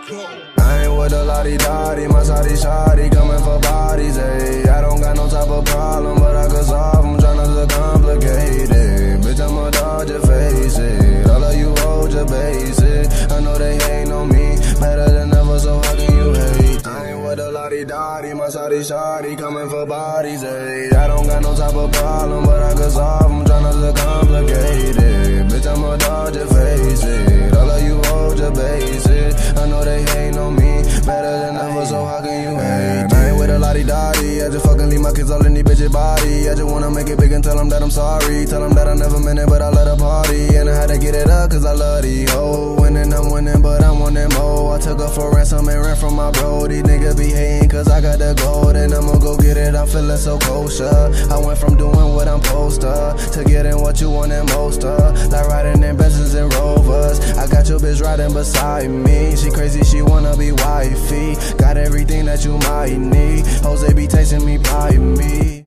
I ain't with a lottie-dottie, my shawty coming for bodies, ayy. I don't got no type of problem, but I could solve them, tryna to complicate it. Bitch, I'ma dodge your face it. All of you hold your basic. I know they hating on me, better than ever, so how can you hate? I ain't with a lottie-dottie, my shawty coming for bodies, ayy. I don't got no type of problem, but I could solve them, tryna to complicate it. Bitch, I'ma dodge your face it. All of you hold your basic. I know they hating on me, better than ever, so how can you hate? I ain't with a lottie-dottie, I just fucking leave my kids all in these bitches' body. I just wanna make it big and tell them that I'm sorry. Tell them that I never meant it, but I let her party. And I had to get it up, cause I love these hoes. Winning, I'm winning, but I'm wanting more. I took her for ransom and ran from my bro. These niggas be hating, cause I got the gold. And I'ma go get it, I'm feeling so kosher. I went from doing what I'm supposed to getting what you want and most of. Like riding in Benzes and Rovers. I got your bitch riding beside me. She crazy, she wanna be wifey. Got everything that you might need. Jose be tasting me pie.